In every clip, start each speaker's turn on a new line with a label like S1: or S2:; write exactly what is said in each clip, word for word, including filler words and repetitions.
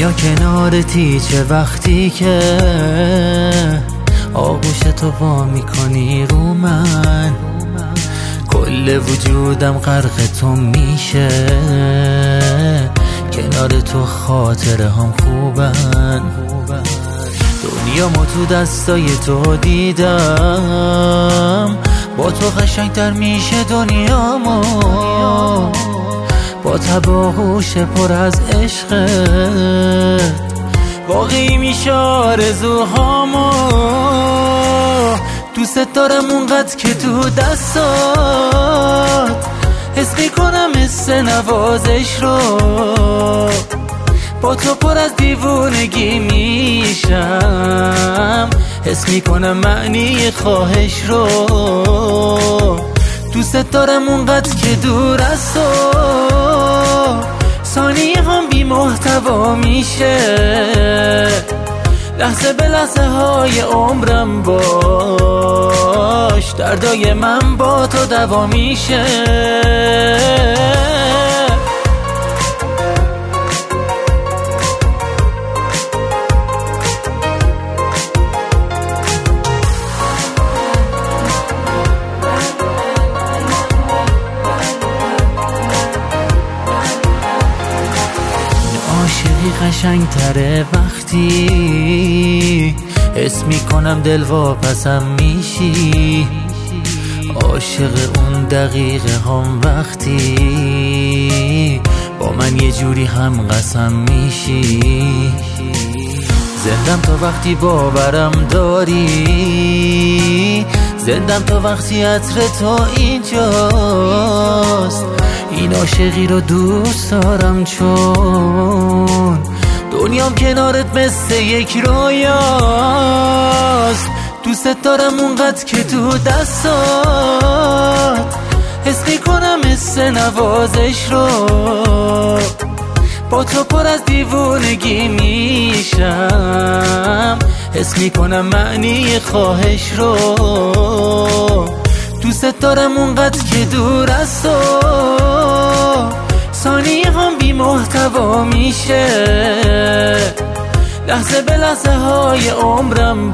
S1: دنیا کنارتی چه وقتی که آغوش تو وا میکنی رو من، کل وجودم غرق تو میشه، کنار تو خاطره هم خوبن. دنیامو تو دستای تو دیدم، با تو قشنگتر میشه دنیامو، با تب و آغوش پر از عشقت واقعی میشه آرزوهامو. دوست دارم اونقدر که تو دستات حس میکنم حس نوازش رو، با تو پر از دیوونگی میشم، حس میکنم معنی خواهش رو. دوست دارم اونقدر که دور از تو ثانیه هم بی محتوا میشه، لحظه به لحظه های عمرم باش، دردای من با تو دوا میشه. عاشقی قشنگ تره وقتی حس میکنم دل واپسم میشی، عاشق اون دقیقه هم وقتی با من یه جوری هم قسم میشی. زندم تا وقتی باورم داری، زندم تا وقتی عطر تو اینجاست، این عاشقی رو دوست دارم چون دنیام کنارت مثل یک رویاست. دوست دارم اونقدر که تو دستات حس میکنم حس نوازش رو، با تو پر از دیوونگی میشم، حس میکنم معنی خواهش رو. دوست دارم اونقدر که دور از تو ثانیه هم بی محتوا میشه، لحظه به لحظه های عمرم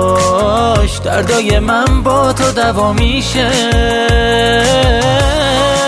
S1: باش، دردای من با تو دوا میشه.